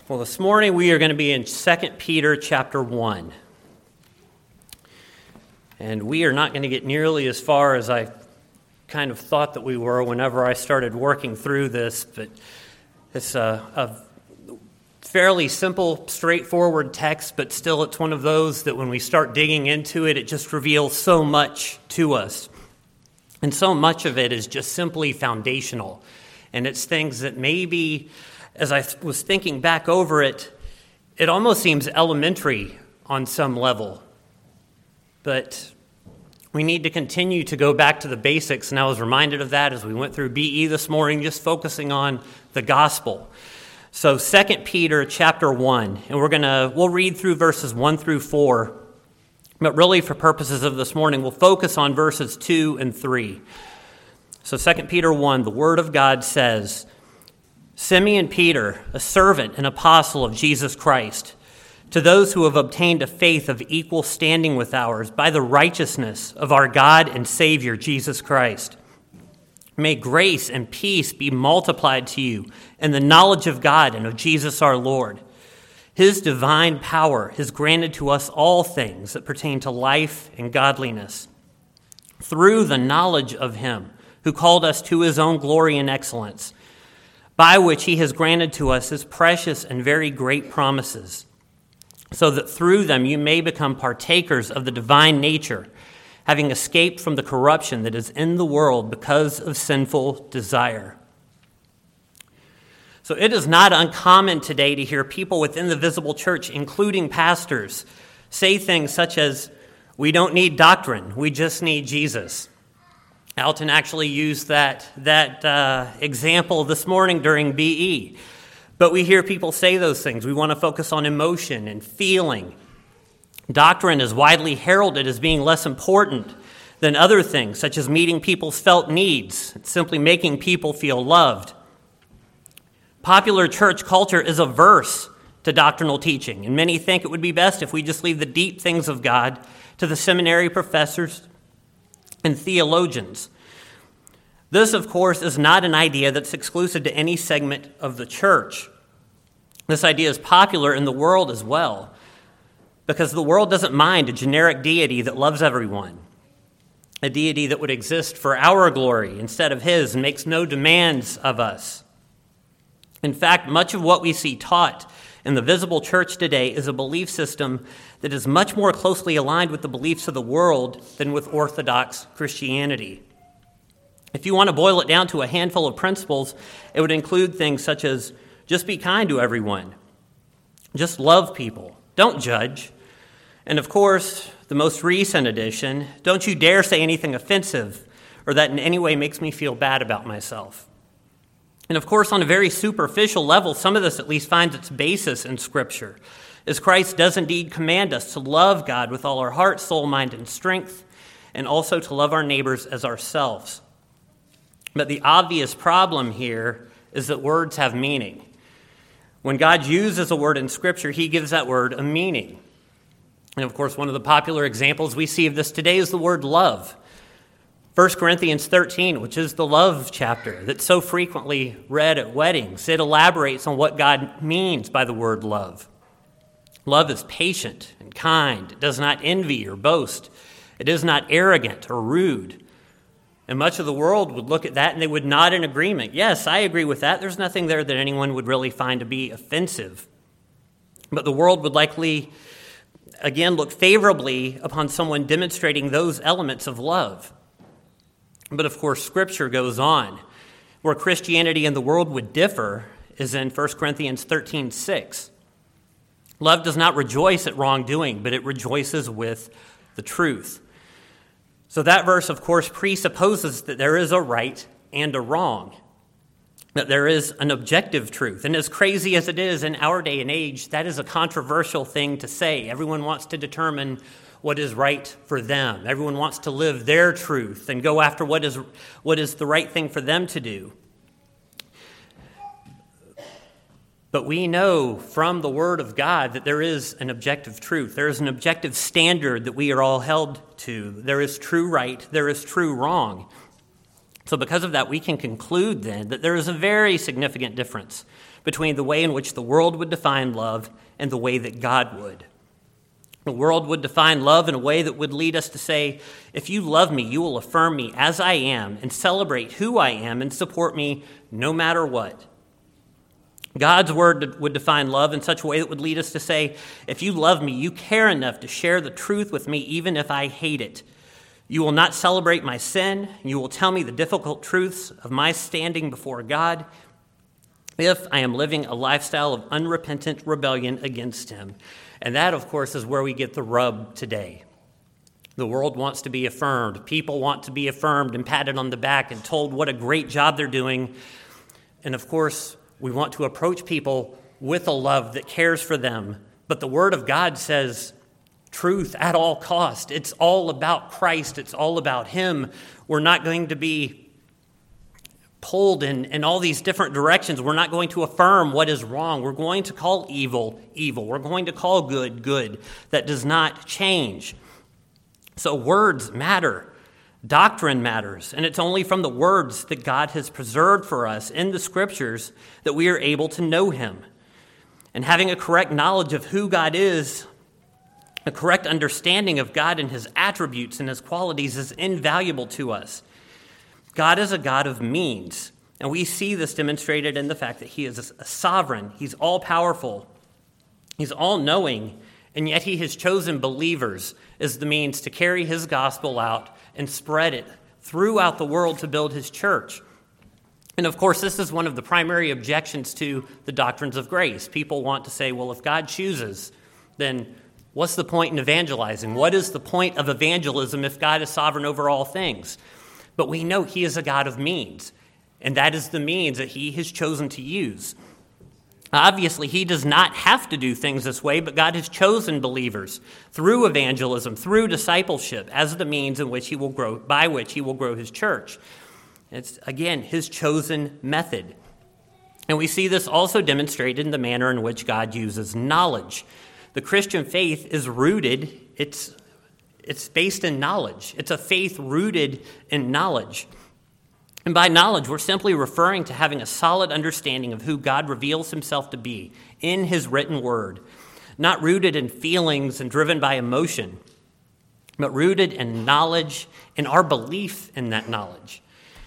Well, this morning we are going to be in 2 Peter chapter 1. And we are not going to get nearly as far as I kind of thought that we were whenever I started working through this, but it's a fairly simple, straightforward text, but still it's one of those that when we start digging into it, it just reveals so much to us. And so much of it is just simply foundational. And it's things that maybe, as I was thinking back over it, it almost seems elementary on some level. But we need to continue to go back to the basics, and I was reminded of that as we went through BE this morning, just focusing on the gospel. So 2 Peter chapter 1, and we'll read through verses 1 through 4, but really for purposes of this morning, we'll focus on verses 2 and 3. So 2 Peter 1, the Word of God says, Simeon Peter, a servant and apostle of Jesus Christ, to those who have obtained a faith of equal standing with ours by the righteousness of our God and Savior, Jesus Christ. May grace and peace be multiplied to you in the knowledge of God and of Jesus our Lord. His divine power has granted to us all things that pertain to life and godliness, through the knowledge of him who called us to his own glory and excellence, by which he has granted to us his precious and very great promises, so that through them you may become partakers of the divine nature, having escaped from the corruption that is in the world because of sinful desire. So it is not uncommon today to hear people within the visible church, including pastors, say things such as, "We don't need doctrine, we just need Jesus." Alton actually used that example this morning during BE. But we hear people say those things. We want to focus on emotion and feeling. Doctrine is widely heralded as being less important than other things, such as meeting people's felt needs, simply making people feel loved. Popular church culture is averse to doctrinal teaching, and many think it would be best if we just leave the deep things of God to the seminary professors and theologians. This, of course, is not an idea that's exclusive to any segment of the church. This idea is popular in the world as well, because the world doesn't mind a generic deity that loves everyone, a deity that would exist for our glory instead of his and makes no demands of us. In fact, much of what we see taught in the visible church today is a belief system that is much more closely aligned with the beliefs of the world than with Orthodox Christianity. If you want to boil it down to a handful of principles, it would include things such as just be kind to everyone, just love people, don't judge, and of course, the most recent addition, don't you dare say anything offensive or that in any way makes me feel bad about myself. And of course, on a very superficial level, some of this at least finds its basis in Scripture, as Christ does indeed command us to love God with all our heart, soul, mind, and strength, and also to love our neighbors as ourselves. But the obvious problem here is that words have meaning. When God uses a word in Scripture, he gives that word a meaning. And of course, one of the popular examples we see of this today is the word love. 1 Corinthians 13, which is the love chapter that's so frequently read at weddings, it elaborates on what God means by the word love. Love is patient and kind. It does not envy or boast. It is not arrogant or rude. And much of the world would look at that and they would nod in agreement. Yes, I agree with that. There's nothing there that anyone would really find to be offensive. But the world would likely, again, look favorably upon someone demonstrating those elements of love. But of course, Scripture goes on. Where Christianity and the world would differ is in 1 Corinthians 13:6. Love does not rejoice at wrongdoing, but it rejoices with the truth. So that verse, of course, presupposes that there is a right and a wrong, that there is an objective truth. And as crazy as it is in our day and age, that is a controversial thing to say. Everyone wants to determine what is right for them. Everyone wants to live their truth and go after what is the right thing for them to do. But we know from the Word of God that there is an objective truth. There is an objective standard that we are all held to. There is true right. There is true wrong. So because of that, we can conclude then that there is a very significant difference between the way in which the world would define love and the way that God would. The world would define love in a way that would lead us to say, if you love me, you will affirm me as I am and celebrate who I am and support me no matter what. God's word would define love in such a way that would lead us to say, if you love me, you care enough to share the truth with me even if I hate it. You will not celebrate my sin. You will tell me the difficult truths of my standing before God if I am living a lifestyle of unrepentant rebellion against him. And that, of course, is where we get the rub today. The world wants to be affirmed. People want to be affirmed and patted on the back and told what a great job they're doing. And, of course, we want to approach people with a love that cares for them. But the Word of God says truth at all cost. It's all about Christ. It's all about him. We're not going to be pulled in all these different directions. We're not going to affirm what is wrong. We're going to call evil, evil. We're going to call good, good. That does not change. So words matter. Doctrine matters. And it's only from the words that God has preserved for us in the Scriptures that we are able to know him. And having a correct knowledge of who God is, a correct understanding of God and his attributes and his qualities is invaluable to us. God is a God of means, and we see this demonstrated in the fact that he is a sovereign. He's all-powerful. He's all-knowing, and yet he has chosen believers as the means to carry his gospel out and spread it throughout the world to build his church. And of course, this is one of the primary objections to the doctrines of grace. People want to say, well, if God chooses, then what's the point in evangelizing? What is the point of evangelism if God is sovereign over all things? But we know he is a God of means, and that is the means that he has chosen to use. Obviously, he does not have to do things this way, but God has chosen believers through evangelism, through discipleship, as the means in which he will grow, by which he will grow his church. It's, again, his chosen method. And we see this also demonstrated in the manner in which God uses knowledge. The Christian faith is rooted, it's based in knowledge. It's a faith rooted in knowledge. And by knowledge, we're simply referring to having a solid understanding of who God reveals himself to be in his written word, not rooted in feelings and driven by emotion, but rooted in knowledge and our belief in that knowledge.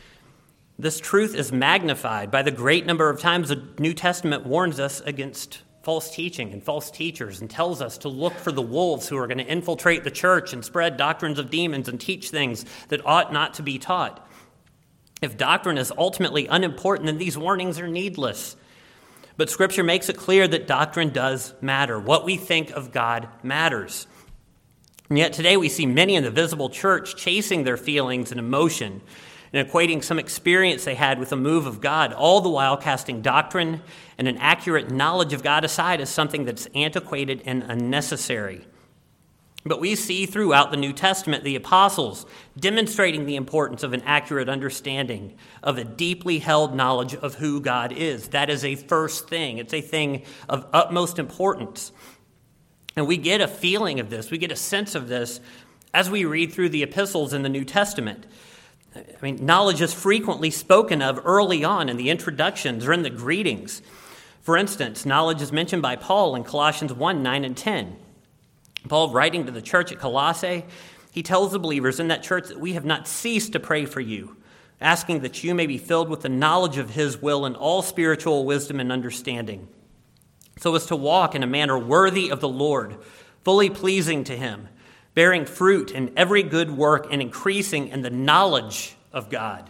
This truth is magnified by the great number of times the New Testament warns us against false teaching and false teachers and tells us to look for the wolves who are going to infiltrate the church and spread doctrines of demons and teach things that ought not to be taught. If doctrine is ultimately unimportant, then these warnings are needless. But Scripture makes it clear that doctrine does matter. What we think of God matters. And yet today we see many in the visible church chasing their feelings and emotion and equating some experience they had with a move of God, all the while casting doctrine and an accurate knowledge of God aside as something that's antiquated and unnecessary. But we see throughout the New Testament the apostles demonstrating the importance of an accurate understanding of a deeply held knowledge of who God is. That is a first thing. It's a thing of utmost importance. And we get a feeling of this, we get a sense of this as we read through the epistles in the New Testament. I mean, knowledge is frequently spoken of early on in the introductions or in the greetings. For instance, knowledge is mentioned by Paul in Colossians 1, 9 and 10. Paul, writing to the church at Colossae, he tells the believers in that church that we have not ceased to pray for you, asking that you may be filled with the knowledge of his will and all spiritual wisdom and understanding, so as to walk in a manner worthy of the Lord, fully pleasing to him, bearing fruit in every good work and increasing in the knowledge of God.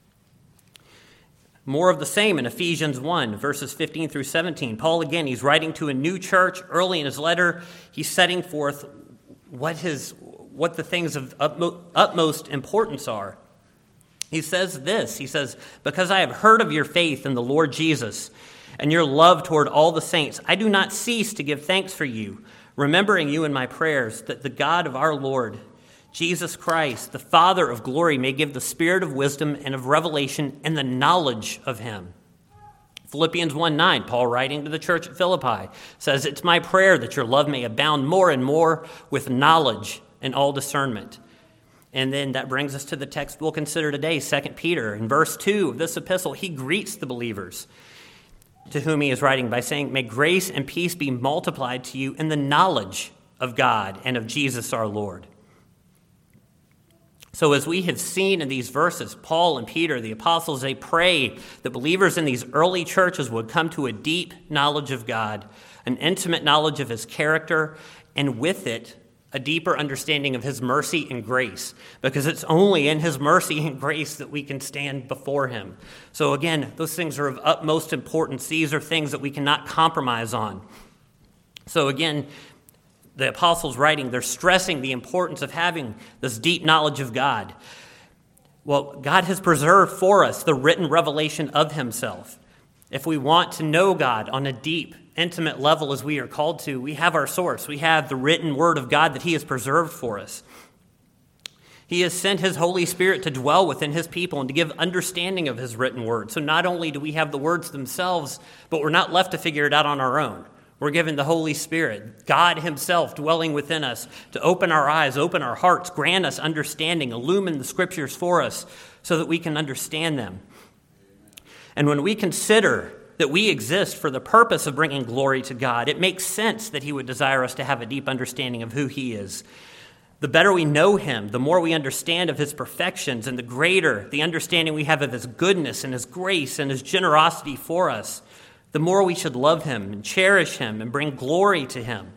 More of the same in Ephesians 1, verses 15 through 17. Paul, again, he's writing to a new church. Early in his letter, he's setting forth what the things of utmost importance are. He says this, he says, because I have heard of your faith in the Lord Jesus and your love toward all the saints, I do not cease to give thanks for you, remembering you in my prayers, that the God of our Lord, Jesus Christ, the Father of glory, may give the spirit of wisdom and of revelation and the knowledge of him. Philippians 1:9, Paul writing to the church at Philippi, says, it's my prayer that your love may abound more and more with knowledge and all discernment. And then that brings us to the text we'll consider today, 2 Peter. In verse 2 of this epistle, he greets the believers. to whom he is writing by saying, "May grace and peace be multiplied to you in the knowledge of God and of Jesus our Lord." So as we have seen in these verses, Paul and Peter, the apostles, they pray that believers in these early churches would come to a deep knowledge of God, an intimate knowledge of his character, and with it, a deeper understanding of his mercy and grace, because it's only in his mercy and grace that we can stand before him. So again, those things are of utmost importance. These are things that we cannot compromise on. So again, the apostles writing, they're stressing the importance of having this deep knowledge of God. Well, God has preserved for us the written revelation of himself. If we want to know God on a deep, intimate level as we are called to, we have our source. We have the written word of God that he has preserved for us. He has sent his Holy Spirit to dwell within his people and to give understanding of his written word. So not only do we have the words themselves, but we're not left to figure it out on our own. We're given the Holy Spirit, God himself dwelling within us to open our eyes, open our hearts, grant us understanding, illumine the scriptures for us so that we can understand them. And when we consider that we exist for the purpose of bringing glory to God, it makes sense that he would desire us to have a deep understanding of who he is. The better we know him, the more we understand of his perfections, and the greater the understanding we have of his goodness and his grace and his generosity for us, the more we should love him and cherish him and bring glory to him.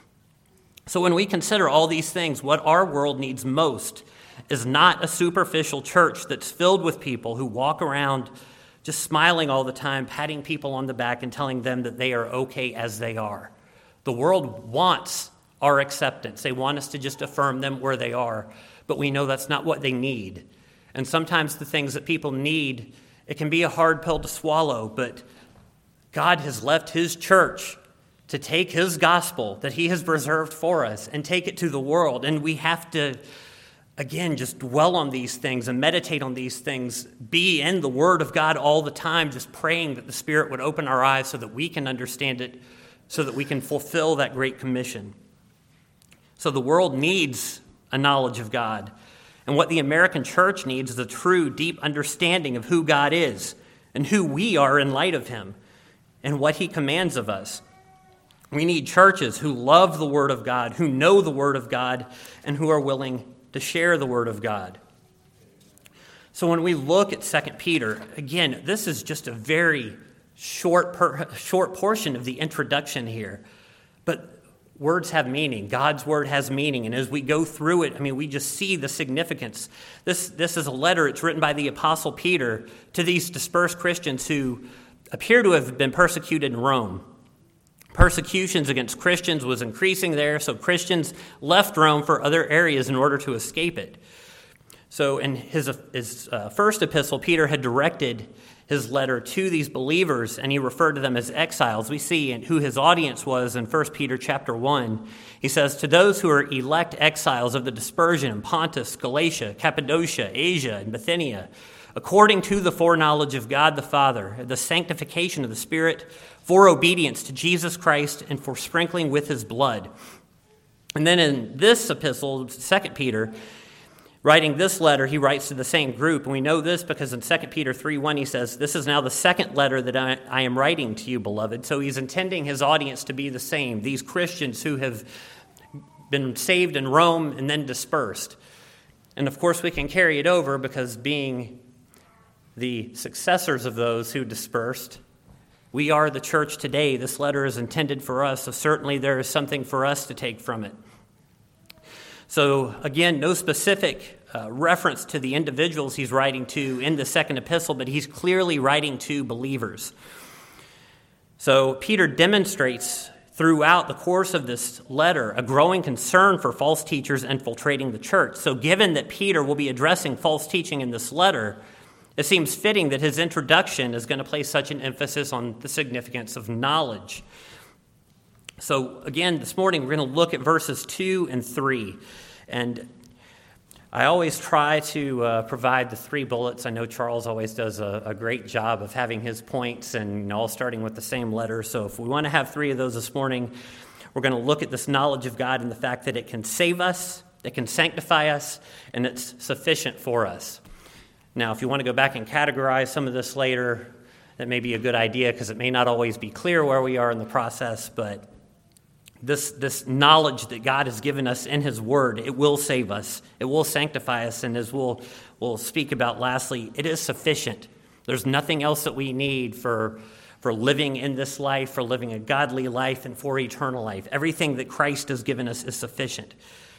So when we consider all these things, what our world needs most is not a superficial church that's filled with people who walk around just smiling all the time, patting people on the back and telling them that they are okay as they are. The world wants our acceptance. They want us to just affirm them where they are, but we know that's not what they need. And sometimes the things that people need, it can be a hard pill to swallow, but God has left his church to take his gospel that he has preserved for us and take it to the world. And we have to, again, just dwell on these things and meditate on these things, be in the Word of God all the time, just praying that the Spirit would open our eyes so that we can understand it, so that we can fulfill that great commission. So the world needs a knowledge of God. And what the American church needs is a true, deep understanding of who God is and who we are in light of him and what he commands of us. We need churches who love the Word of God, who know the Word of God, and who are willing to share the Word of God. So when we look at 2 Peter, again, this is just a very short portion of the introduction here. But words have meaning. God's Word has meaning. And as we go through it, we just see the significance. This is a letter. It's written by the Apostle Peter to these dispersed Christians who appear to have been persecuted in Rome. Persecutions against Christians was increasing there, so Christians left Rome for other areas in order to escape it. So in his first epistle, Peter had directed his letter to these believers, and he referred to them as exiles. We see who his audience was in 1 Peter chapter 1. He says, "To those who are elect exiles of the dispersion in Pontus, Galatia, Cappadocia, Asia, and Bithynia, according to the foreknowledge of God the Father, the sanctification of the Spirit, for obedience to Jesus Christ, and for sprinkling with his blood." And then in this epistle, 2 Peter, writing this letter, he writes to the same group. And we know this because in 2 Peter 3:1, he says, "This is now the second letter that I am writing to you, beloved." So he's intending his audience to be the same, these Christians who have been saved in Rome and then dispersed. And of course, we can carry it over because being the successors of those who dispersed, we are the church today. This letter is intended for us, so certainly there is something for us to take from it. So again, no specific reference to the individuals he's writing to in the second epistle, but he's clearly writing to believers. So Peter demonstrates throughout the course of this letter a growing concern for false teachers infiltrating the church. So given that Peter will be addressing false teaching in this letter, it seems fitting that his introduction is going to place such an emphasis on the significance of knowledge. So again, this morning we're going to look at verses 2 and 3. And I always try to provide the 3 bullets. I know Charles always does a great job of having his points and all starting with the same letter. So if we want to have 3 of those this morning, we're going to look at this knowledge of God and the fact that it can save us, it can sanctify us, and it's sufficient for us. Now, if you want to go back and categorize some of this later, that may be a good idea because it may not always be clear where we are in the process, but this knowledge that God has given us in his word, it will save us. It will sanctify us, and as we'll speak about lastly, it is sufficient. There's nothing else that we need for living in this life, for living a godly life, and for eternal life. Everything that Christ has given us is sufficient.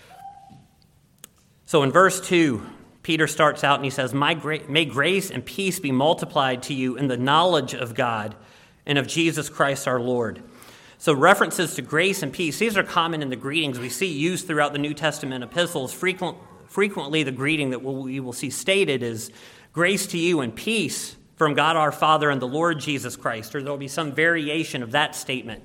So in verse 2, Peter starts out and he says, May grace and peace be multiplied to you in the knowledge of God and of Jesus Christ our Lord. So references to grace and peace, these are common in the greetings we see used throughout the New Testament epistles. Frequently the greeting that we will see stated is, grace to you and peace from God our Father and the Lord Jesus Christ, or there will be some variation of that statement.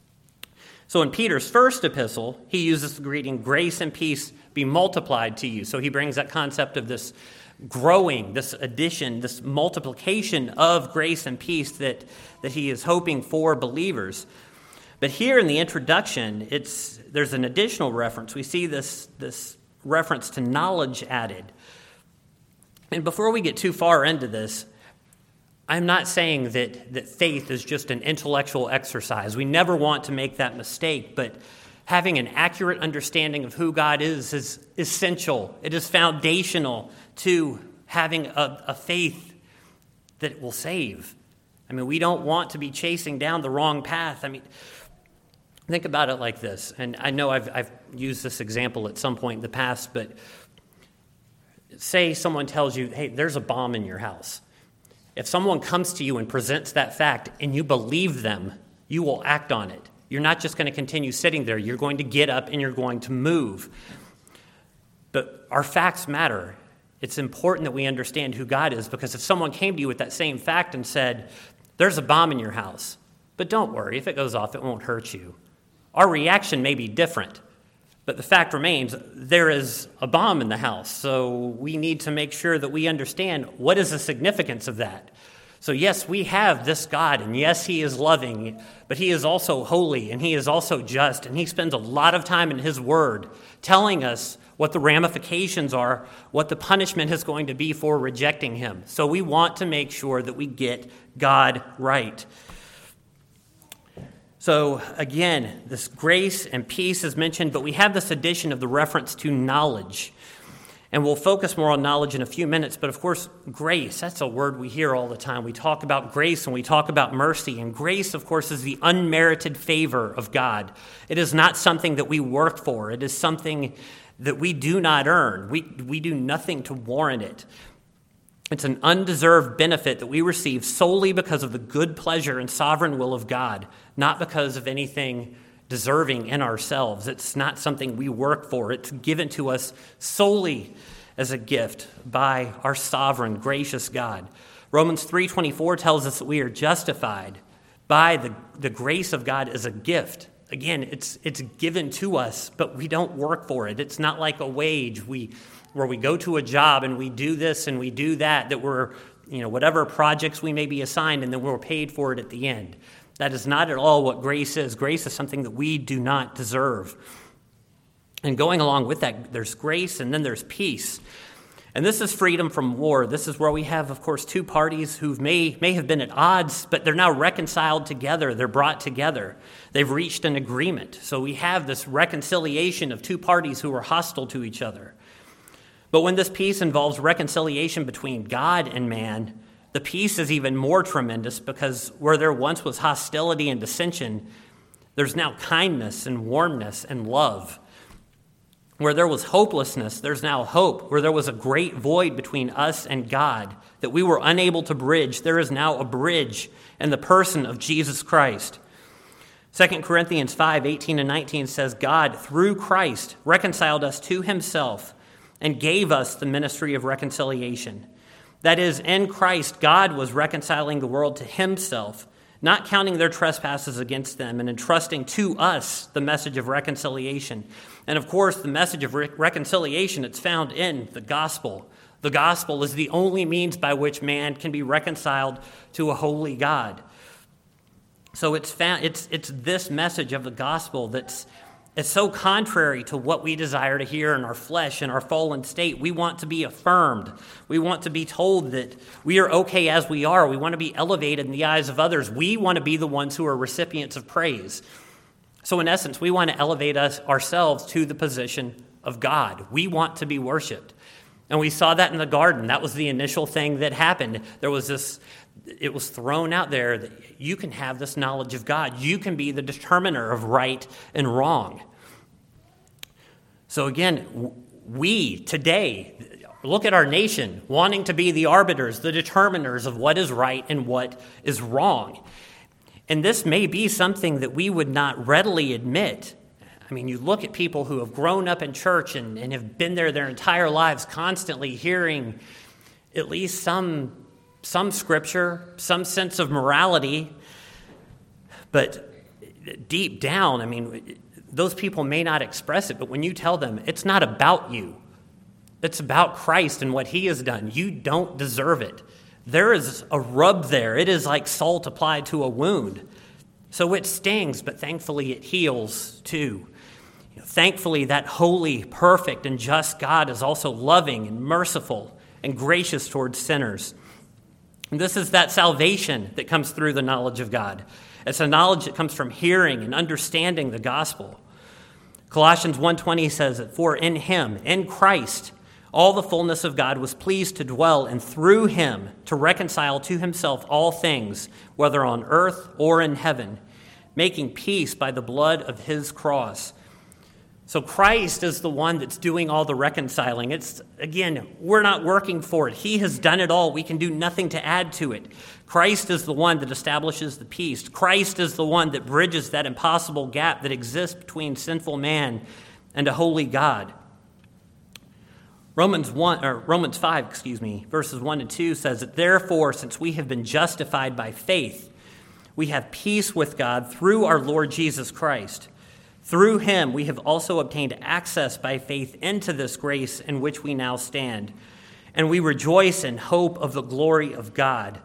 So in Peter's first epistle, he uses the greeting, grace and peace be multiplied to you. So he brings that concept of this growing, this addition, this multiplication of grace and peace that he is hoping for believers. But here in the introduction, there's an additional reference. We see this reference to knowledge added. And before we get too far into this, I'm not saying that faith is just an intellectual exercise. We never want to make that mistake, but having an accurate understanding of who God is essential. It is foundational to having a faith that will save. I mean, we don't want to be chasing down the wrong path. I mean, think about it like this, and I know I've used this example at some point in the past, but say someone tells you, hey, there's a bomb in your house. If someone comes to you and presents that fact and you believe them, you will act on it. You're not just going to continue sitting there. You're going to get up and you're going to move. But our facts matter. It's important that we understand who God is, because if someone came to you with that same fact and said, there's a bomb in your house, but don't worry, if it goes off, it won't hurt you. Our reaction may be different, but the fact remains, there is a bomb in the house, so we need to make sure that we understand what is the significance of that. So yes, we have this God, and yes, he is loving, but he is also holy, and he is also just, and he spends a lot of time in his word telling us what the ramifications are, what the punishment is going to be for rejecting him. So we want to make sure that we get God right. So again, this grace and peace is mentioned, but we have this addition of the reference to knowledge. And we'll focus more on knowledge in a few minutes, but of course, grace, that's a word we hear all the time. We talk about grace and we talk about mercy, and grace, of course, is the unmerited favor of God. It is not something that we work for. It is something that we do not earn. We do nothing to warrant it. It's an undeserved benefit that we receive solely because of the good pleasure and sovereign will of God, not because of anything deserving in ourselves. It's not something we work for. It's given to us solely as a gift by our sovereign, gracious God. Romans 3:24 tells us that we are justified by the grace of God as a gift. Again, it's given to us, but we don't work for it. It's not like a wage where we go to a job and we do this and we do that we're, whatever projects we may be assigned, and then we're paid for it at the end. That is not at all what grace is. Grace is something that we do not deserve. And going along with that, there's grace and then there's peace. And this is freedom from war. This is where we have, of course, two parties who may have been at odds, but they're now reconciled together. They're brought together. They've reached an agreement. So we have this reconciliation of two parties who were hostile to each other. But when this peace involves reconciliation between God and man, the peace is even more tremendous, because where there once was hostility and dissension, there's now kindness and warmness and love. Where there was hopelessness, there's now hope. Where there was a great void between us and God that we were unable to bridge, there is now a bridge in the person of Jesus Christ. 2 Corinthians 5:18-19 says, God, through Christ, reconciled us to himself and gave us the ministry of reconciliation. That is, in Christ, God was reconciling the world to himself, not counting their trespasses against them, and entrusting to us the message of reconciliation. And of course, the message of reconciliation, it's found in the gospel. The gospel is the only means by which man can be reconciled to a holy God. So it's this message of the gospel that's It's so contrary to what we desire to hear in our flesh and our fallen state. We want to be affirmed. We want to be told that we are okay as we are. We want to be elevated in the eyes of others. We want to be the ones who are recipients of praise. So in essence, we want to elevate ourselves to the position of God. We want to be worshiped. And we saw that in the garden. That was the initial thing that happened. It was thrown out there that you can have this knowledge of God. You can be the determiner of right and wrong. So again, we today look at our nation wanting to be the arbiters, the determiners of what is right and what is wrong. And this may be something that we would not readily admit. I mean, you look at people who have grown up in church and have been there their entire lives, constantly hearing at least some scripture, some sense of morality. But deep down, I mean, those people may not express it, but when you tell them it's not about you, it's about Christ and what he has done, you don't deserve it. There is a rub there. It is like salt applied to a wound. So it stings, but thankfully it heals too. Thankfully, that holy, perfect, and just God is also loving and merciful and gracious towards sinners. And this is that salvation that comes through the knowledge of God. It's a knowledge that comes from hearing and understanding the gospel. Colossians 1:20 says that for in him, in Christ, all the fullness of God was pleased to dwell, and through him to reconcile to himself all things, whether on earth or in heaven, making peace by the blood of his cross. So Christ is the one that's doing all the reconciling. It's, again, we're not working for it. He has done it all. We can do nothing to add to it. Christ is the one that establishes the peace. Christ is the one that bridges that impossible gap that exists between sinful man and a holy God. Romans 5, verses 1 and 2 says that therefore, since we have been justified by faith, we have peace with God through our Lord Jesus Christ. Through him, we have also obtained access by faith into this grace in which we now stand, and we rejoice in hope of the glory of God.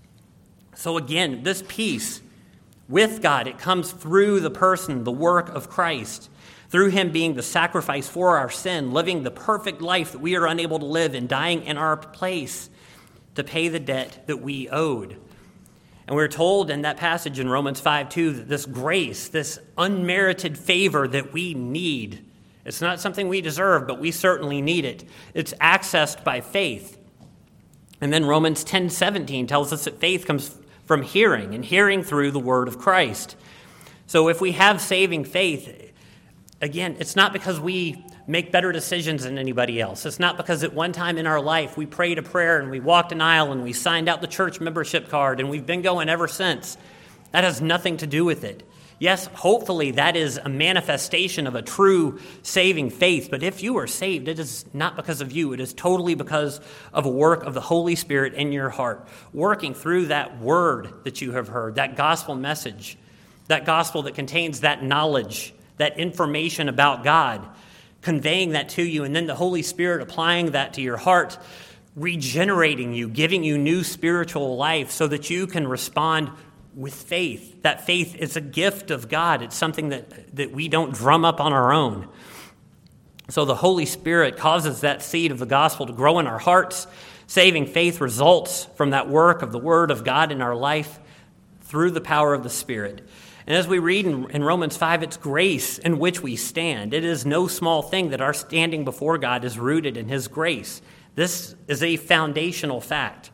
So again, this peace with God, it comes through the person, the work of Christ, through him being the sacrifice for our sin, living the perfect life that we are unable to live and dying in our place to pay the debt that we owed. And we're told in that passage in Romans 5:2 that this grace, this unmerited favor that we need, it's not something we deserve, but we certainly need it. It's accessed by faith. And then Romans 10:17 tells us that faith comes from hearing, and hearing through the word of Christ. So if we have saving faith, again, it's not because we make better decisions than anybody else. It's not because at one time in our life we prayed a prayer and we walked an aisle and we signed out the church membership card and we've been going ever since. That has nothing to do with it. Yes, hopefully that is a manifestation of a true saving faith, but if you are saved, it is not because of you. It is totally because of a work of the Holy Spirit in your heart, working through that word that you have heard, that gospel message, that gospel that contains that knowledge, that information about God, conveying that to you, and then the Holy Spirit applying that to your heart, regenerating you, giving you new spiritual life so that you can respond with faith. That faith is a gift of God. It's something that we don't drum up on our own. So the Holy Spirit causes that seed of the gospel to grow in our hearts. Saving faith results from that work of the Word of God in our life through the power of the Spirit. And as we read in Romans 5, it's grace in which we stand. It is no small thing that our standing before God is rooted in his grace. This is a foundational fact.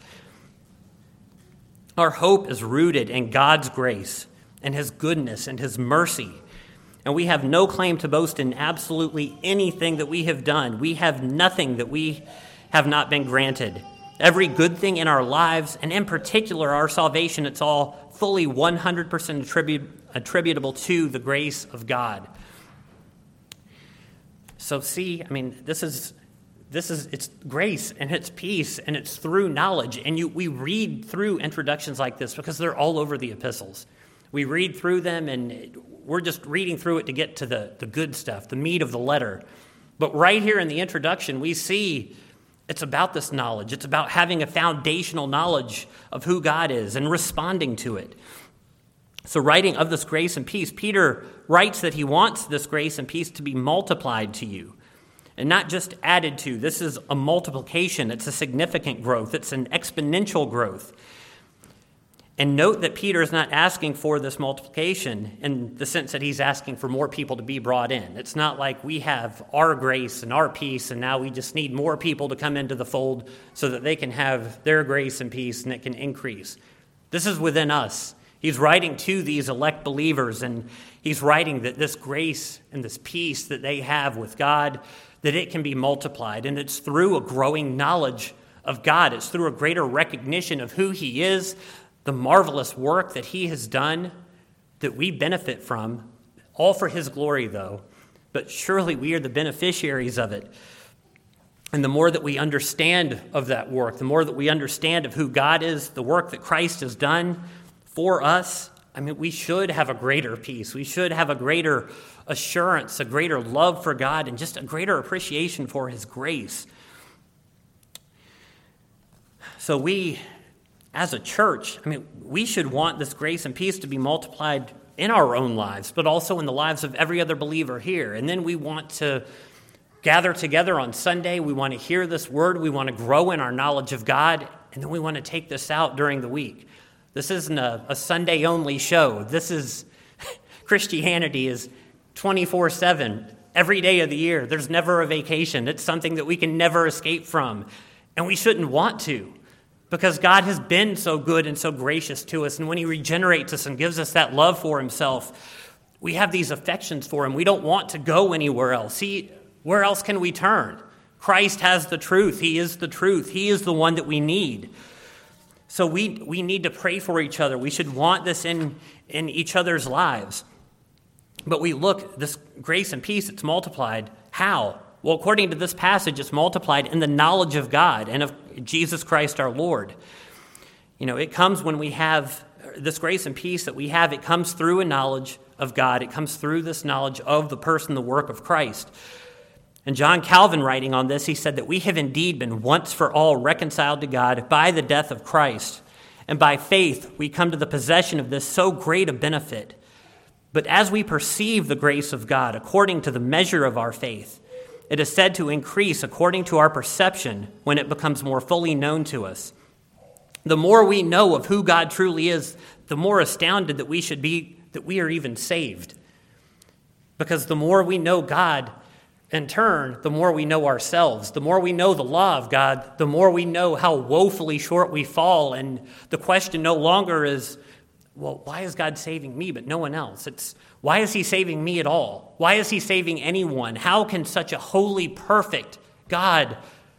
Our hope is rooted in God's grace and his goodness and his mercy. And we have no claim to boast in absolutely anything that we have done. We have nothing that we have not been granted. Every good thing in our lives, and in particular our salvation, it's all fully 100% attributable to the grace of God. So see, I mean, this is it's grace and it's peace and it's through knowledge. And we read through introductions like this because they're all over the epistles. We read through them and we're just reading through it to get to the good stuff, the meat of the letter. But right here in the introduction, we see it's about this knowledge. It's about having a foundational knowledge of who God is and responding to it. So writing of this grace and peace, Peter writes that he wants this grace and peace to be multiplied to you and not just added to. This is a multiplication. It's a significant growth. It's an exponential growth. And note that Peter is not asking for this multiplication in the sense that he's asking for more people to be brought in. It's not like we have our grace and our peace, and now we just need more people to come into the fold so that they can have their grace and peace and it can increase. This is within us. He's writing to these elect believers, and he's writing that this grace and this peace that they have with God, that it can be multiplied. And it's through a growing knowledge of God. It's through a greater recognition of who he is, the marvelous work that he has done that we benefit from, all for his glory, though. But surely we are the beneficiaries of it. And the more that we understand of that work, the more that we understand of who God is, the work that Christ has done for us, we should have a greater peace. We should have a greater assurance, a greater love for God, and just a greater appreciation for his grace. So we, as a church, we should want this grace and peace to be multiplied in our own lives, but also in the lives of every other believer here. And then we want to gather together on Sunday. We want to hear this word. We want to grow in our knowledge of God. And then we want to take this out during the week. This isn't a Sunday-only show. This is, Christianity is 24/7, every day of the year. There's never a vacation. It's something that we can never escape from. And we shouldn't want to, because God has been so good and so gracious to us. And when he regenerates us and gives us that love for himself, we have these affections for him. We don't want to go anywhere else. Where else can we turn? Christ has the truth. He is the truth. He is the one that we need. So we need to pray for each other. We should want this in each other's lives. But we look, this grace and peace, it's multiplied. How? Well, according to this passage, it's multiplied in the knowledge of God and of Jesus Christ our Lord. It comes when we have this grace and peace that we have. It comes through a knowledge of God. It comes through this knowledge of the person, the work of Christ. And John Calvin, writing on this, he said that we have indeed been once for all reconciled to God by the death of Christ. And by faith, we come to the possession of this so great a benefit. But as we perceive the grace of God according to the measure of our faith, it is said to increase according to our perception when it becomes more fully known to us. The more we know of who God truly is, the more astounded that we should be that we are even saved. Because the more we know God, in turn, the more we know ourselves. The more we know the law of God, the more we know how woefully short we fall. And the question no longer is, well, why is God saving me but no one else? It's, why is he saving me at all? Why is he saving anyone? How can such a holy, perfect God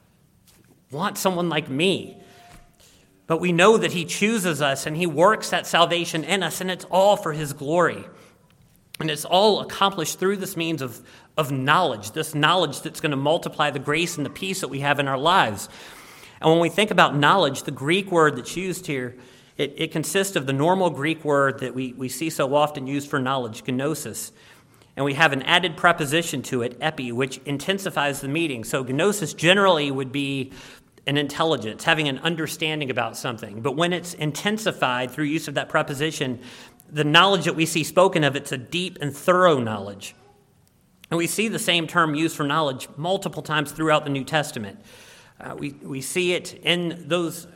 want someone like me? But we know that he chooses us and he works that salvation in us, and it's all for his glory. And it's all accomplished through this means of knowledge, this knowledge that's going to multiply the grace and the peace that we have in our lives. And when we think about knowledge, the Greek word that's used here, it consists of the normal Greek word that we see so often used for knowledge, gnosis. And we have an added preposition to it, epi, which intensifies the meaning. So gnosis generally would be an intelligence, having an understanding about something. But when it's intensified through use of that preposition, the knowledge that we see spoken of, it's a deep and thorough knowledge. And we see the same term used for knowledge multiple times throughout the New Testament. We see it in those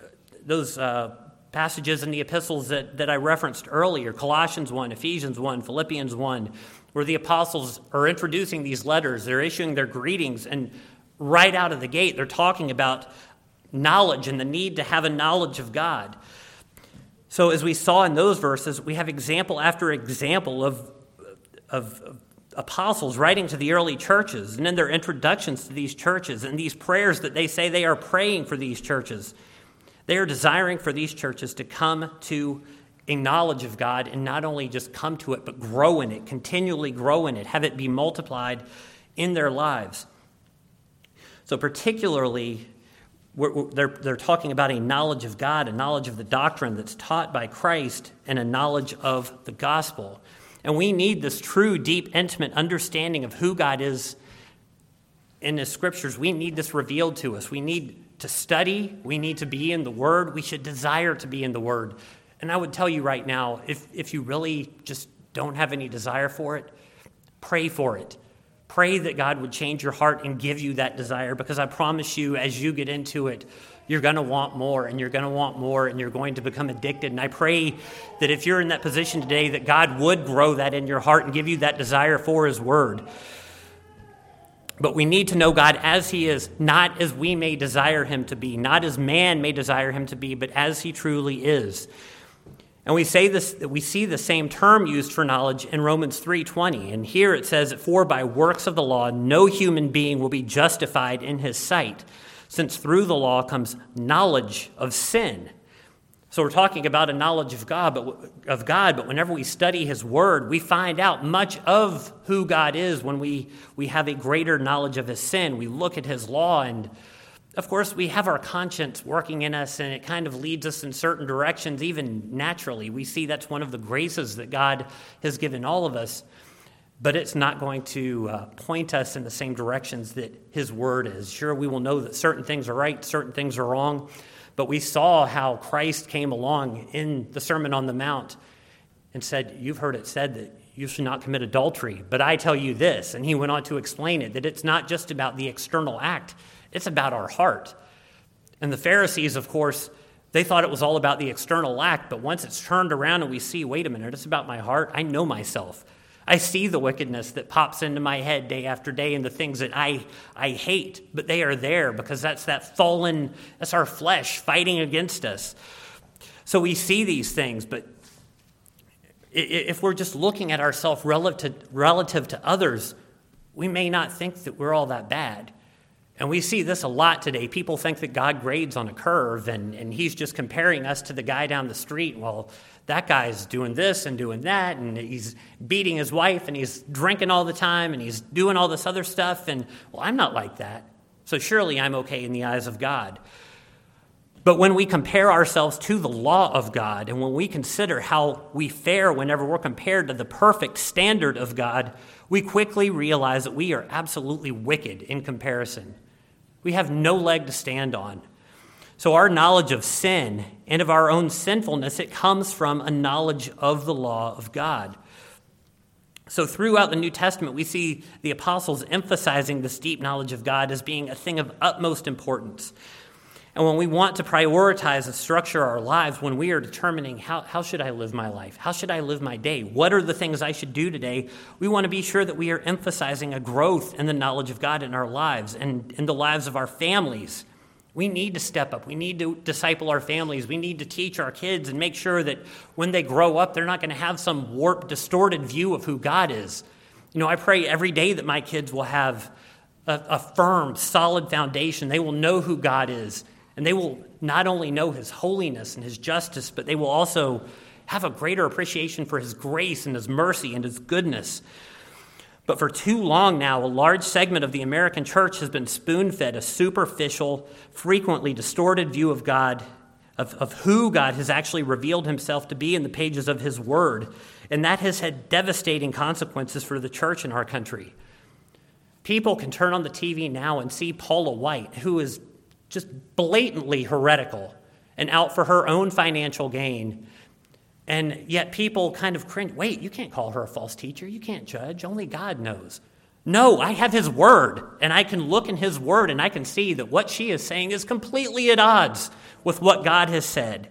passages in the epistles that I referenced earlier, Colossians 1, Ephesians 1, Philippians 1, where the apostles are introducing these letters. They're issuing their greetings, and right out of the gate, they're talking about knowledge and the need to have a knowledge of God. So as we saw in those verses, we have example after example of apostles writing to the early churches, and in their introductions to these churches and these prayers that they say they are praying for these churches. They are desiring for these churches to come to a knowledge of God, and not only just come to it, but grow in it, continually grow in it, have it be multiplied in their lives. So particularly, they're talking about a knowledge of God, a knowledge of the doctrine that's taught by Christ, and a knowledge of the gospel. And we need this true, deep, intimate understanding of who God is in the scriptures. We need this revealed to us. We need to study. We need to be in the Word. We should desire to be in the Word. And I would tell you right now, if you really just don't have any desire for it, pray for it. Pray that God would change your heart and give you that desire, because I promise you, as you get into it, you're going to want more, and you're going to want more, and you're going to become addicted. And I pray that if you're in that position today, that God would grow that in your heart and give you that desire for his word. But we need to know God as he is, not as we may desire him to be, not as man may desire him to be, but as he truly is. And we see the same term used for knowledge in Romans 3:20. And here it says, "For by works of the law, no human being will be justified in his sight, since through the law comes knowledge of sin." So we're talking about a knowledge of God, but whenever we study his word, we find out much of who God is when we have a greater knowledge of his sin. We look at his law, and of course, we have our conscience working in us, and it kind of leads us in certain directions, even naturally. We see that's one of the graces that God has given all of us, but it's not going to point us in the same directions that his word is. Sure, we will know that certain things are right, certain things are wrong, but we saw how Christ came along in the Sermon on the Mount and said, "You've heard it said that you should not commit adultery, but I tell you this." And he went on to explain it, that it's not just about the external act, it's about our heart. And the Pharisees, of course, they thought it was all about the external act, but once it's turned around and we see, wait a minute, it's about my heart. I know myself. I see the wickedness that pops into my head day after day and the things that I hate, but they are there because that's our flesh fighting against us. So we see these things, but if we're just looking at ourselves relative to others, we may not think that we're all that bad. And we see this a lot today. People think that God grades on a curve, and he's just comparing us to the guy down the street. Well, that guy's doing this and doing that, and he's beating his wife, and he's drinking all the time, and he's doing all this other stuff. And, well, I'm not like that. So surely I'm okay in the eyes of God. But when we compare ourselves to the law of God, and when we consider how we fare whenever we're compared to the perfect standard of God, we quickly realize that we are absolutely wicked in comparison. We have no leg to stand on. So our knowledge of sin and of our own sinfulness, it comes from a knowledge of the law of God. So throughout the New Testament, we see the apostles emphasizing this deep knowledge of God as being a thing of utmost importance. And when we want to prioritize and structure our lives, when we are determining how should I live my life? How should I live my day? What are the things I should do today? We want to be sure that we are emphasizing a growth in the knowledge of God in our lives and in the lives of our families. We need to step up. We need to disciple our families. We need to teach our kids and make sure that when they grow up, they're not going to have some warped, distorted view of who God is. I pray every day that my kids will have a firm, solid foundation. They will know who God is. And they will not only know his holiness and his justice, but they will also have a greater appreciation for his grace and his mercy and his goodness. But for too long now, a large segment of the American church has been spoon-fed a superficial, frequently distorted view of God, of who God has actually revealed himself to be in the pages of his word. And that has had devastating consequences for the church in our country. People can turn on the TV now and see Paula White, who is just blatantly heretical and out for her own financial gain. And yet people kind of cringe. Wait, you can't call her a false teacher. You can't judge. Only God knows. No, I have his word, and I can look in his word, and I can see that what she is saying is completely at odds with what God has said.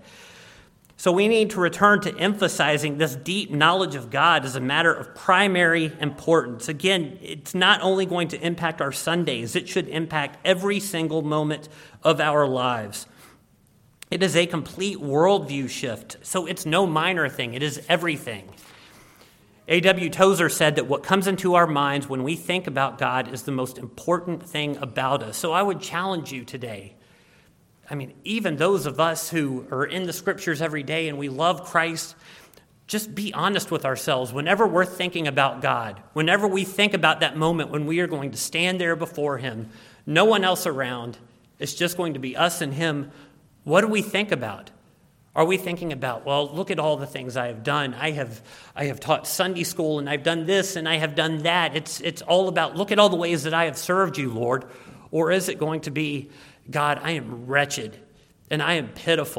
So we need to return to emphasizing this deep knowledge of God as a matter of primary importance. Again, it's not only going to impact our Sundays, it should impact every single moment of our lives. It is a complete worldview shift, so it's no minor thing, it is everything. A.W. Tozer said that what comes into our minds when we think about God is the most important thing about us. So I would challenge you today. Even those of us who are in the scriptures every day and we love Christ, just be honest with ourselves. Whenever we're thinking about God, whenever we think about that moment when we are going to stand there before him, no one else around, it's just going to be us and him, what do we think about? Are we thinking about, well, look at all the things I have done. I have taught Sunday school, and I've done this, and I have done that. It's all about, look at all the ways that I have served you, Lord. Or is it going to be, God, I am wretched, and I am pitiful.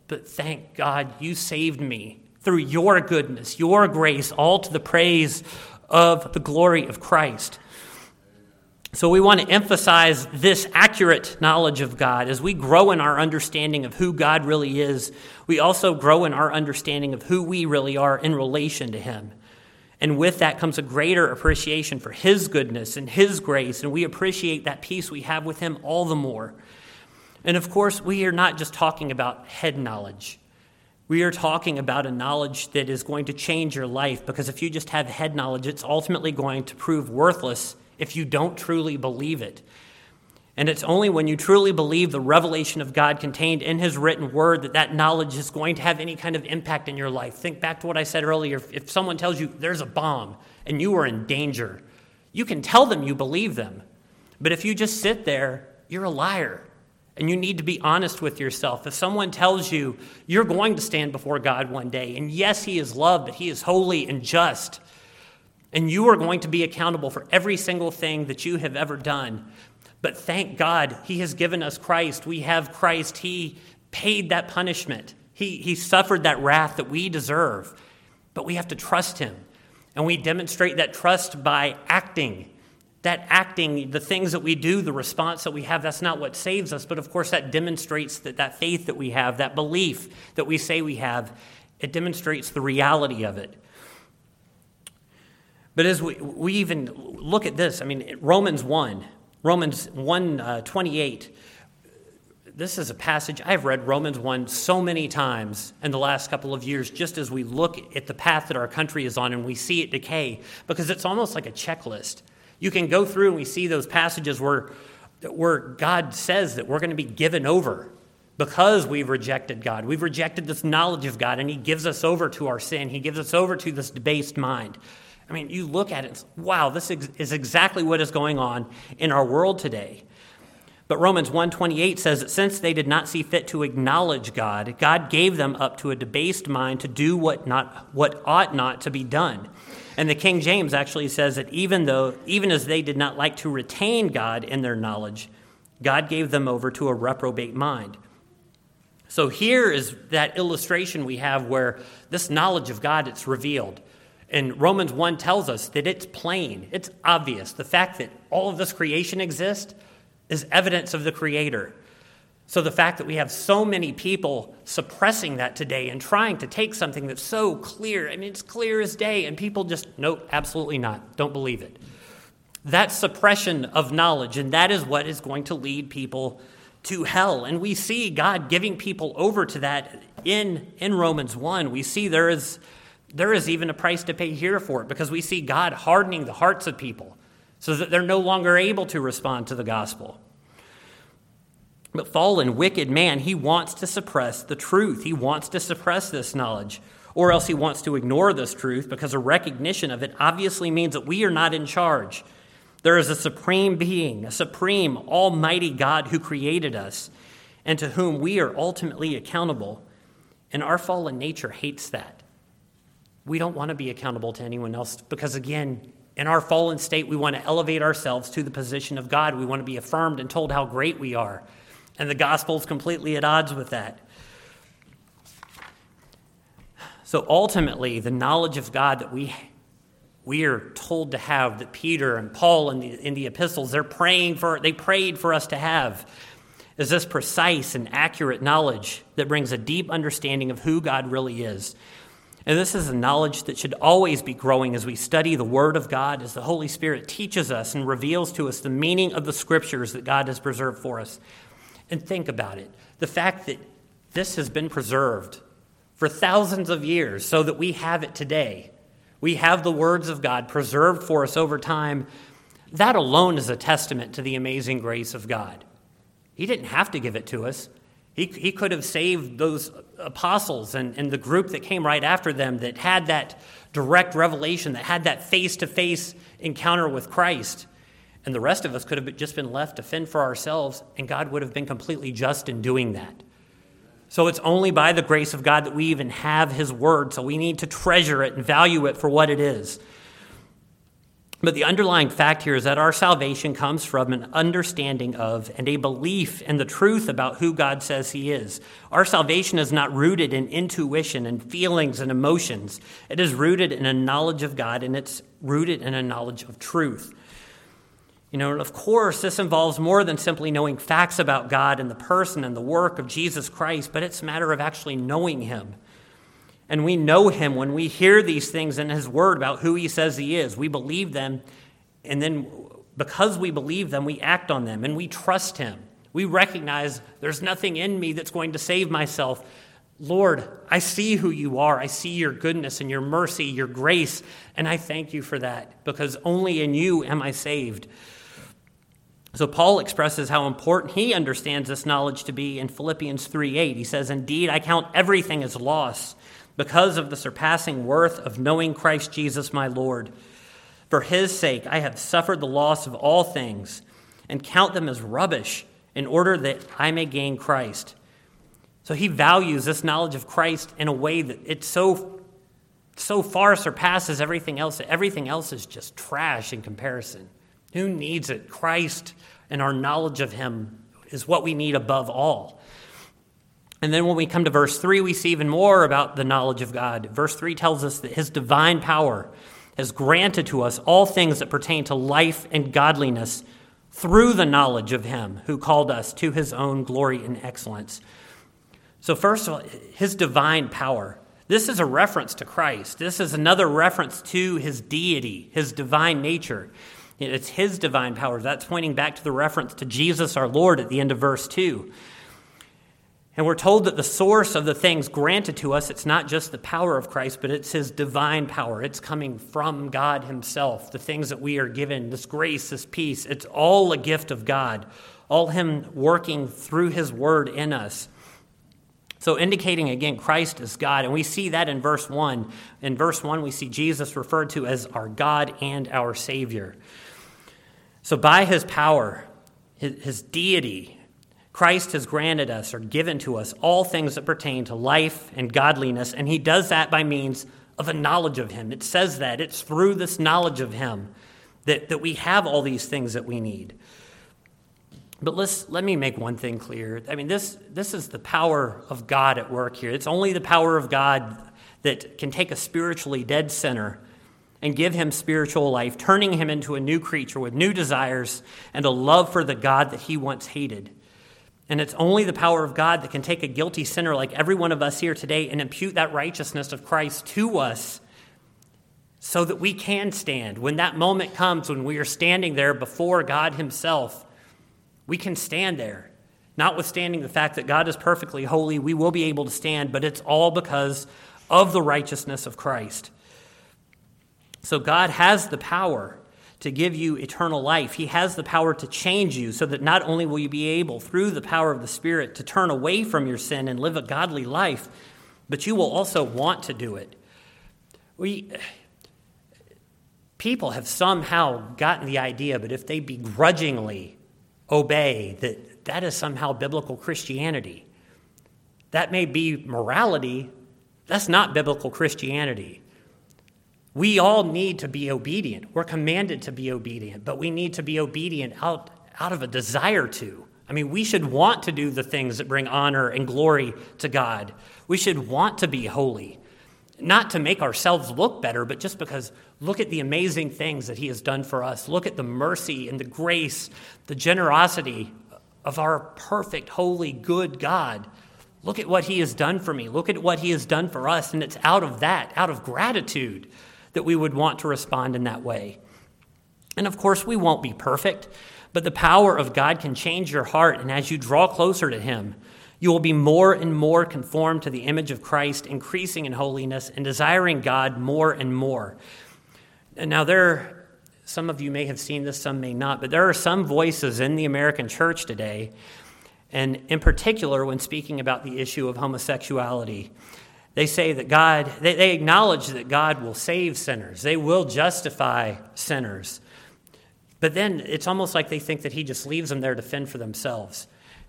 but thank God you saved me through your goodness, your grace, all to the praise of the glory of Christ. So we want to emphasize this accurate knowledge of God. As we grow in our understanding of who God really is, we also grow in our understanding of who we really are in relation to him. And with that comes a greater appreciation for his goodness and his grace, and we appreciate that peace we have with him all the more. And of course, we are not just talking about head knowledge. We are talking about a knowledge that is going to change your life, because if you just have head knowledge, it's ultimately going to prove worthless if you don't truly believe it. And it's only when you truly believe the revelation of God contained in his written word that that knowledge is going to have any kind of impact in your life. Think back to what I said earlier. If someone tells you there's a bomb and you are in danger, you can tell them you believe them. But if you just sit there, you're a liar. And you need to be honest with yourself. If someone tells you you're going to stand before God one day, and yes, he is love, but he is holy and just, and you are going to be accountable for every single thing that you have ever done. But thank God he has given us Christ. We have Christ. He paid that punishment. He suffered that wrath that we deserve. But we have to trust him. And we demonstrate that trust by acting. That acting, the things that we do, the response that we have, that's not what saves us. But of course that demonstrates that faith that we have, that belief that we say we have, it demonstrates the reality of it. But as we even look at this, I mean, Romans 1:28, this is a passage, I've read Romans 1 so many times in the last couple of years, just as we look at the path that our country is on and we see it decay, because it's almost like a checklist. You can go through and we see those passages where God says that we're going to be given over because we've rejected God. We've rejected this knowledge of God, and he gives us over to our sin. He gives us over to this debased mind. I mean, you look at it and say, wow, this is exactly what is going on in our world today. But Romans 1:28 says that since they did not see fit to acknowledge God, God gave them up to a debased mind to do what ought not to be done. And the King James actually says that even as they did not like to retain God in their knowledge, God gave them over to a reprobate mind. So here is that illustration we have where this knowledge of God, it's revealed. And Romans 1 tells us that it's plain, it's obvious. The fact that all of this creation exists is evidence of the Creator. So the fact that we have so many people suppressing that today and trying to take something that's so clear, I mean, it's clear as day, and people just, nope, absolutely not, don't believe it. That's suppression of knowledge, and that is what is going to lead people to hell. And we see God giving people over to that in Romans 1. We see there is even a price to pay here for it, because we see God hardening the hearts of people so that they're no longer able to respond to the gospel. But fallen, wicked man, he wants to suppress the truth. He wants to suppress this knowledge, or else he wants to ignore this truth, because a recognition of it obviously means that we are not in charge. There is a supreme being, a supreme almighty God who created us and to whom we are ultimately accountable. And our fallen nature hates that. We don't want to be accountable to anyone else because, again, in our fallen state, we want to elevate ourselves to the position of God. We want to be affirmed and told how great we are. And the gospel is completely at odds with that. So ultimately, the knowledge of God that we are told to have, that Peter and Paul in the epistles, they prayed for us to have, is this precise and accurate knowledge that brings a deep understanding of who God really is. And this is a knowledge that should always be growing as we study the Word of God, as the Holy Spirit teaches us and reveals to us the meaning of the Scriptures that God has preserved for us. And think about it. The fact that this has been preserved for thousands of years so that we have it today. We have the words of God preserved for us over time. That alone is a testament to the amazing grace of God. He didn't have to give it to us. He could have saved those apostles and the group that came right after them that had that direct revelation, that had that face-to-face encounter with Christ. And the rest of us could have just been left to fend for ourselves, and God would have been completely just in doing that. So it's only by the grace of God that we even have his word, so we need to treasure it and value it for what it is. But the underlying fact here is that our salvation comes from an understanding of and a belief in the truth about who God says he is. Our salvation is not rooted in intuition and feelings and emotions. It is rooted in a knowledge of God, and it's rooted in a knowledge of truth. Of course, this involves more than simply knowing facts about God and the person and the work of Jesus Christ, but it's a matter of actually knowing him. And we know him when we hear these things in his word about who he says he is. We believe them, and then because we believe them, we act on them, and we trust him. We recognize there's nothing in me that's going to save myself. Lord, I see who you are. I see your goodness and your mercy, your grace, and I thank you for that, because only in you am I saved. So Paul expresses how important he understands this knowledge to be in Philippians 3:8. He says, "Indeed, I count everything as loss, because of the surpassing worth of knowing Christ Jesus my Lord. For his sake I have suffered the loss of all things and count them as rubbish in order that I may gain Christ." So he values this knowledge of Christ in a way that it so far surpasses everything else. Everything else is just trash in comparison. Who needs it? Christ and our knowledge of him is what we need above all. And then when we come to verse 3, we see even more about the knowledge of God. Verse 3 tells us that his divine power has granted to us all things that pertain to life and godliness through the knowledge of him who called us to his own glory and excellence. So first of all, his divine power. This is a reference to Christ. This is another reference to his deity, his divine nature. It's his divine power. That's pointing back to the reference to Jesus our Lord at the end of verse 2. And we're told that the source of the things granted to us, it's not just the power of Christ, but it's his divine power. It's coming from God himself. The things that we are given, this grace, this peace, it's all a gift of God, all him working through his word in us. So indicating, again, Christ is God. And we see that in verse 1. In verse 1, we see Jesus referred to as our God and our Savior. So by his power, his deity, Christ has granted us or given to us all things that pertain to life and godliness, and he does that by means of a knowledge of him. It says that. It's through this knowledge of him that we have all these things that we need. But let me make one thing clear. I mean, this is the power of God at work here. It's only the power of God that can take a spiritually dead sinner and give him spiritual life, turning him into a new creature with new desires and a love for the God that he once hated. And it's only the power of God that can take a guilty sinner like every one of us here today and impute that righteousness of Christ to us so that we can stand. When that moment comes, when we are standing there before God himself, we can stand there. Notwithstanding the fact that God is perfectly holy, we will be able to stand, but it's all because of the righteousness of Christ. So God has the power to give you eternal life. He has the power to change you so that not only will you be able, through the power of the Spirit, to turn away from your sin and live a godly life, but you will also want to do it. People have somehow gotten the idea, but if they begrudgingly obey, that is somehow biblical Christianity. That may be morality. That's not biblical Christianity. We all need to be obedient. We're commanded to be obedient, but we need to be obedient out of a desire to. I mean, we should want to do the things that bring honor and glory to God. We should want to be holy, not to make ourselves look better, but just because look at the amazing things that he has done for us. Look at the mercy and the grace, the generosity of our perfect, holy, good God. Look at what he has done for me. Look at what he has done for us. And it's out of that, out of gratitude, that we would want to respond in that way. And of course, we won't be perfect, but the power of God can change your heart. And as you draw closer to him, you will be more and more conformed to the image of Christ, increasing in holiness and desiring God more and more. And now some of you may have seen this, some may not, but there are some voices in the American church today, and in particular when speaking about the issue of homosexuality, they say that they acknowledge that God will save sinners. They will justify sinners. But then it's almost like they think that he just leaves them there to fend for themselves.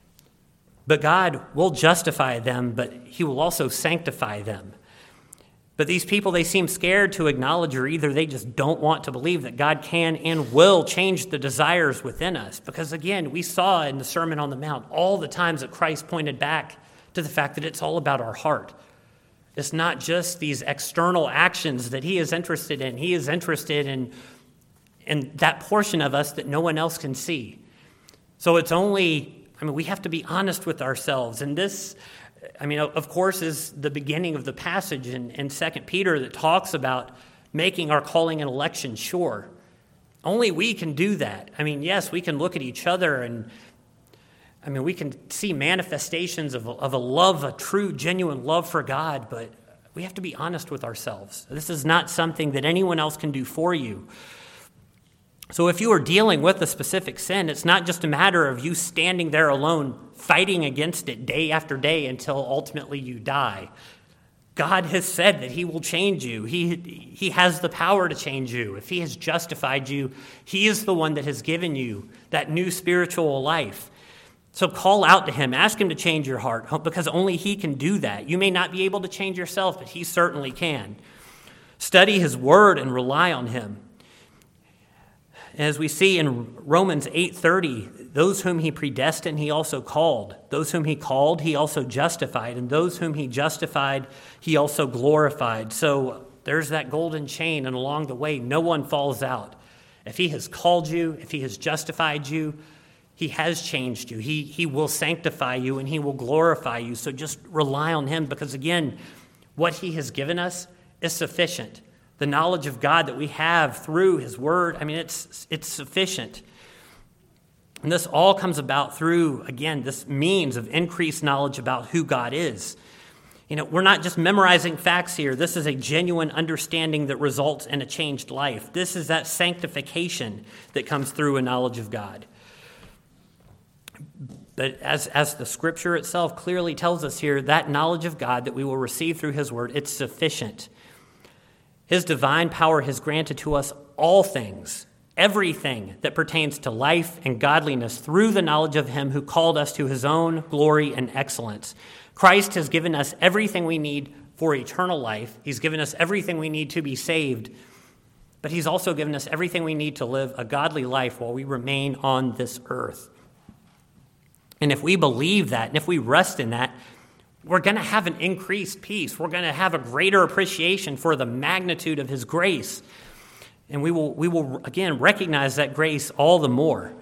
But God will justify them, but he will also sanctify them. But these people, they seem scared to acknowledge, or either they just don't want to believe that God can and will change the desires within us. Because again, we saw in the Sermon on the Mount all the times that Christ pointed back to the fact that it's all about our heart. It's not just these external actions that he is interested in. He is interested in that portion of us that no one else can see. So we have to be honest with ourselves. And this, of course, is the beginning of the passage in 2 Peter that talks about making our calling and election sure. Only we can do that. Yes, we can look at each other and we can see manifestations of a love, a true, genuine love for God, but we have to be honest with ourselves. This is not something that anyone else can do for you. So if you are dealing with a specific sin, it's not just a matter of you standing there alone, fighting against it day after day until ultimately you die. God has said that he will change you. He has the power to change you. If he has justified you, he is the one that has given you that new spiritual life. So call out to him, ask him to change your heart, because only he can do that. You may not be able to change yourself, but he certainly can. Study his word and rely on him. As we see in Romans 8:30, those whom he predestined, he also called. Those whom he called, he also justified. And those whom he justified, he also glorified. So there's that golden chain, and along the way, no one falls out. If he has called you, if he has justified you, he has changed you. He will sanctify you, and he will glorify you. So just rely on him, because again, what he has given us is sufficient. The knowledge of God that we have through his word, it's sufficient. And this all comes about through, again, this means of increased knowledge about who God is. We're not just memorizing facts here. This is a genuine understanding that results in a changed life. This is that sanctification that comes through a knowledge of God. But as the scripture itself clearly tells us here, that knowledge of God that we will receive through his word, it's sufficient. His divine power has granted to us all things, everything that pertains to life and godliness through the knowledge of him who called us to his own glory and excellence. Christ has given us everything we need for eternal life. He's given us everything we need to be saved, but he's also given us everything we need to live a godly life while we remain on this earth. And if we believe that, and if we rest in that, we're going to have an increased peace. We're going to have a greater appreciation for the magnitude of his grace. And we will again recognize that grace all the more.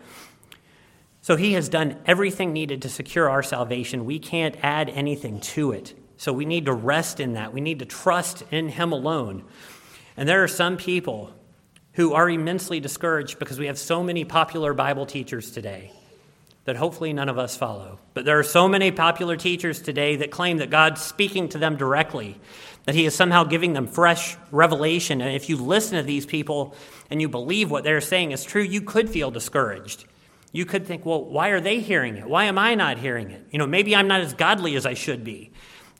So he has done everything needed to secure our salvation. We can't add anything to it. So we need to rest in that. We need to trust in him alone. And there are some people who are immensely discouraged because we have so many popular Bible teachers today that hopefully none of us follow. But there are so many popular teachers today that claim that God's speaking to them directly, that he is somehow giving them fresh revelation. And if you listen to these people and you believe what they're saying is true, you could feel discouraged. You could think, well, why are they hearing it? Why am I not hearing it? Maybe I'm not as godly as I should be.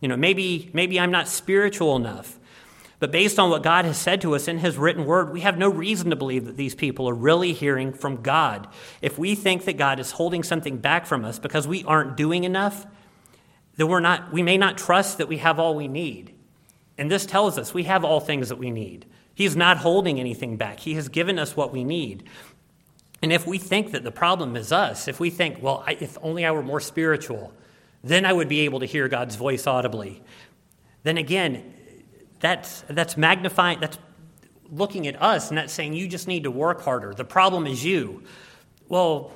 Maybe I'm not spiritual enough. But based on what God has said to us in his written word, we have no reason to believe that these people are really hearing from God. If we think that God is holding something back from us because we aren't doing enough, then we may not trust that we have all we need. And this tells us we have all things that we need. He's not holding anything back. He has given us what we need. And if we think that the problem is us, if we think, well, if only I were more spiritual, then I would be able to hear God's voice audibly, then again, that's magnifying, that's looking at us and that's saying you just need to work harder. The problem is you. Well,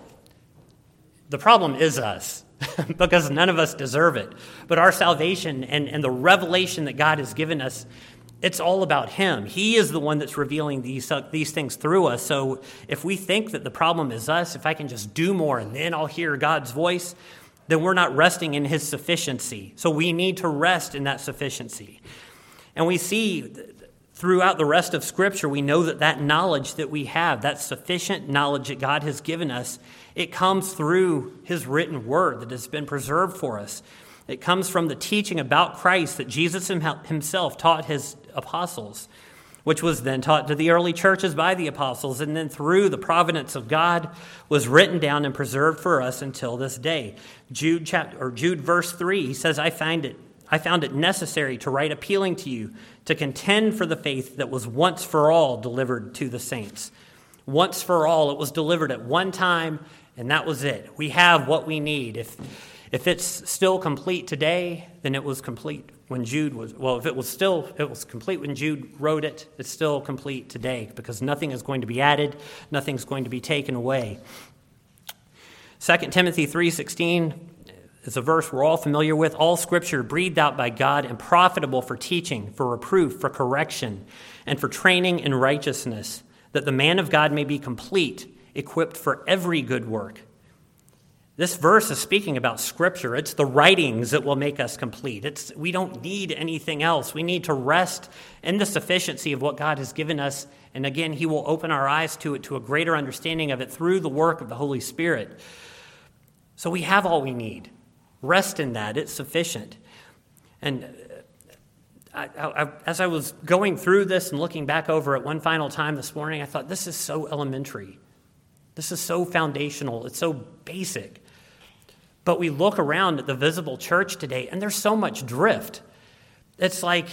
the problem is us because none of us deserve it. But our salvation and the revelation that God has given us, it's all about him. He is the one that's revealing these things through us. So if we think that the problem is us, if I can just do more and then I'll hear God's voice, then we're not resting in his sufficiency. So we need to rest in that sufficiency. And we see throughout the rest of Scripture, we know that knowledge that we have, that sufficient knowledge that God has given us, it comes through his written word that has been preserved for us. It comes from the teaching about Christ that Jesus himself taught his apostles, which was then taught to the early churches by the apostles, and then through the providence of God was written down and preserved for us until this day. Jude verse 3, he says, I I found it necessary to write appealing to you to contend for the faith that was once for all delivered to the saints. Once for all, it was delivered at one time, and that was it. We have what we need. If it's still complete today, then it was complete when Jude was, well, if it was complete when Jude wrote it, it's still complete today, because nothing is going to be added, nothing's going to be taken away. 2 Timothy 3:16 is a verse we're all familiar with. All Scripture breathed out by God and profitable for teaching, for reproof, for correction, and for training in righteousness, that the man of God may be complete, equipped for every good work. This verse is speaking about Scripture. It's the writings that will make us complete. We don't need anything else. We need to rest in the sufficiency of what God has given us. And again, he will open our eyes to it, to a greater understanding of it through the work of the Holy Spirit. So we have all we need. Rest in that. It's sufficient. And as I was going through this and looking back over it one final time this morning, I thought, this is so elementary. This is so foundational. It's so basic. But we look around at the visible church today, and there's so much drift. It's like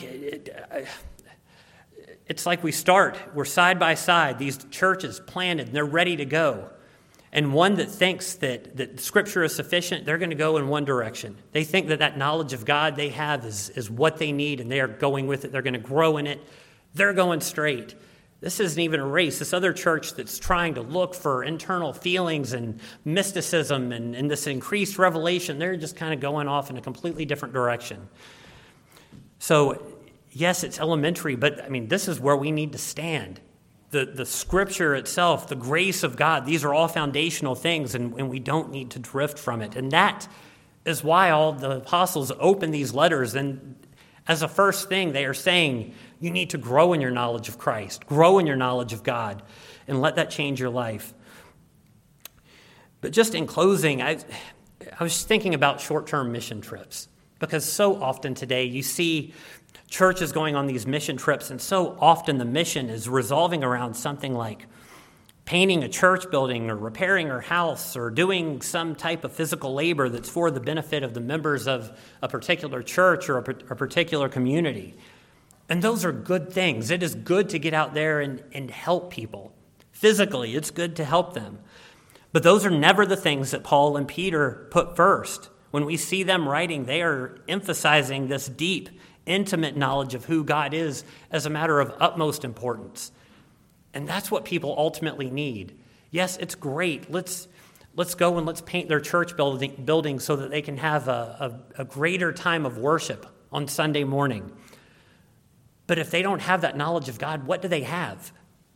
we're side by side, these churches planted, and they're ready to go. And one that thinks that Scripture is sufficient, they're going to go in one direction. They think that knowledge of God they have is what they need, and they are going with it. They're going to grow in it. They're going straight. This isn't even a race. This other church that's trying to look for internal feelings and mysticism and this increased revelation, they're just kind of going off in a completely different direction. So, yes, it's elementary, but, this is where we need to stand. The Scripture itself, the grace of God, these are all foundational things, and we don't need to drift from it. And that is why all the apostles open these letters, and as a first thing, they are saying, you need to grow in your knowledge of Christ, grow in your knowledge of God, and let that change your life. But just in closing, I was thinking about short-term mission trips, because so often today you see churches going on these mission trips, and so often the mission is revolving around something like painting a church building or repairing a house or doing some type of physical labor that's for the benefit of the members of a particular church or a particular community. And those are good things. It is good to get out there and help people. Physically, it's good to help them. But those are never the things that Paul and Peter put first. When we see them writing, they are emphasizing this deep, intimate knowledge of who God is as a matter of utmost importance. And that's what people ultimately need. Yes, it's great. Let's go and let's paint their church building so that they can have a greater time of worship on Sunday morning. But if they don't have that knowledge of God, what do they have?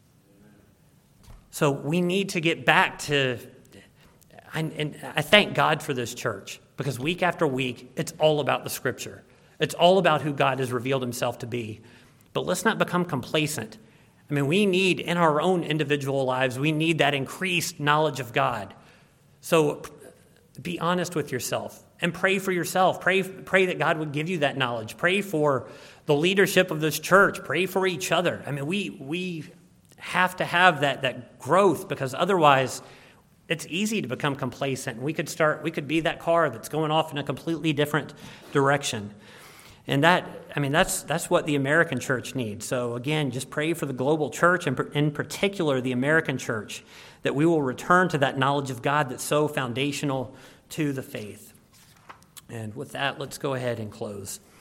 So we need to get back to, and I thank God for this church, because week after week, it's all about the Scripture. It's all about who God has revealed himself to be. But let's not become complacent. We need, in our own individual lives, we need that increased knowledge of God. So be honest with yourself and pray for yourself. Pray that God would give you that knowledge. Pray for the leadership of this church. Pray for each other. We have to have that growth, because otherwise it's easy to become complacent. We could be that car that's going off in a completely different direction. And that's what the American church needs. So again, just pray for the global church, and in particular the American church, that we will return to that knowledge of God that's so foundational to the faith. And with that, let's go ahead and close.